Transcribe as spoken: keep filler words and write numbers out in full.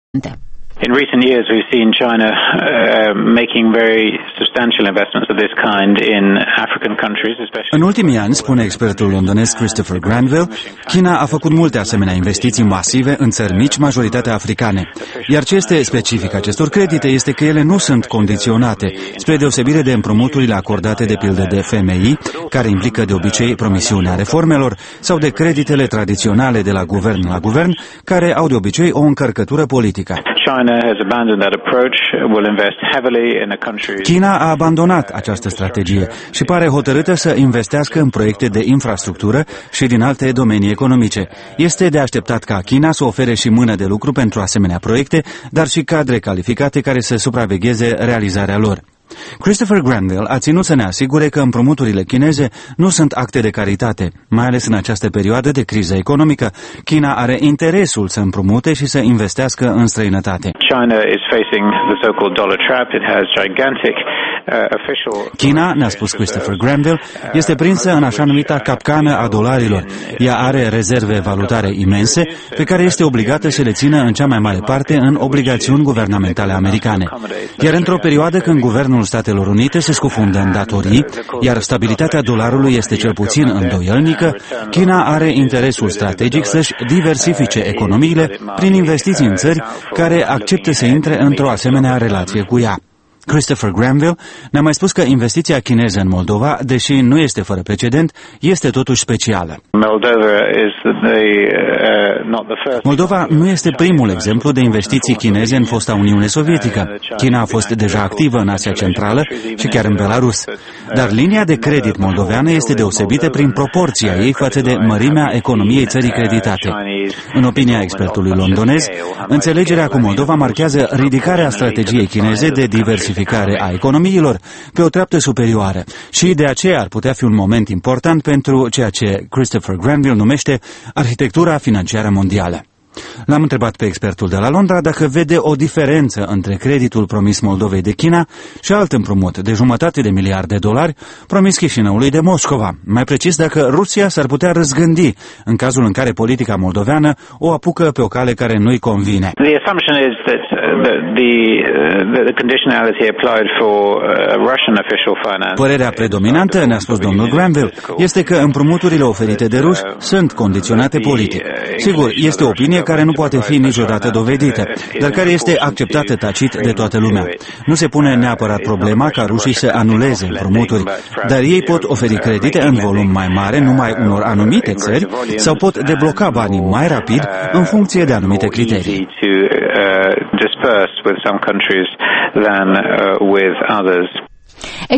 In recent years, we've seen China uh, making very substantial investments of this kind in African countries, especially. În ultimii ani, spune expertul londonez Christopher Granville, China a făcut multe asemenea investiții masive în țări mici, majoritatea africane. Iar ce este specific acestor credite este că ele nu sunt condiționate, spre deosebire de împrumuturile acordate de pildă de F M I, care implică de obicei promisiunea reformelor, sau de creditele tradiționale de la guvern la guvern, care au de obicei o încărcătură politică. China a abandonat această strategie și pare hotărâtă să investească în proiecte de infrastructură și din alte domenii economice. Este de așteptat ca China să ofere și mână de lucru pentru asemenea proiecte, dar și cadre calificate care să supravegheze realizarea lor. Christopher Granville a ținut să ne asigure că împrumuturile chineze nu sunt acte de caritate. Mai ales în această perioadă de criză economică, China are interesul să împrumute și să investească în străinătate. China, ne-a spus Christopher Granville, este prinsă în așa numita capcană a dolarilor. Ea are rezerve valutare imense, pe care este obligată să le țină în cea mai mare parte în obligațiuni guvernamentale americane. Iar într-o perioadă când guvernul Statelor Unite se scufundă în datorii, iar stabilitatea dolarului este cel puțin îndoielnică, China are interesul strategic să-și diversifice economiile prin investiții în țări care acceptă să intre într-o asemenea relație cu ea. Christopher Granville ne-a mai spus că investiția chineză în Moldova, deși nu este fără precedent, este totuși specială. Moldova nu este primul exemplu de investiții chineze în fosta Uniune Sovietică. China a fost deja activă în Asia Centrală și chiar în Belarus. Dar linia de credit moldoveană este deosebită prin proporția ei față de mărimea economiei țării creditate. În opinia expertului londonez, înțelegerea cu Moldova marchează ridicarea strategiei chineze de diversificare a economiilor pe o treaptă superioară și de aceea ar putea fi un moment important pentru ceea ce Christopher Granville numește arhitectura financiară mondială. L-am întrebat pe expertul de la Londra dacă vede o diferență între creditul promis Moldovei de China și alt împrumut de jumătate de miliard de dolari promis Chișinăului de Moscova. Mai precis, dacă Rusia s-ar putea răzgândi în cazul în care politica moldoveană o apucă pe o cale care nu-i convine. Părerea predominantă, ne-a spus domnul Granville, este că împrumuturile oferite de ruși sunt condiționate politic. Sigur, este o opinie care nu poate fi niciodată dovedită, dar care este acceptată tacit de toată lumea. Nu se pune neapărat problema ca rușii să anuleze împrumuturi, dar ei pot oferi credite în volum mai mare numai unor anumite țări sau pot debloca banii mai rapid în funcție de anumite criterii.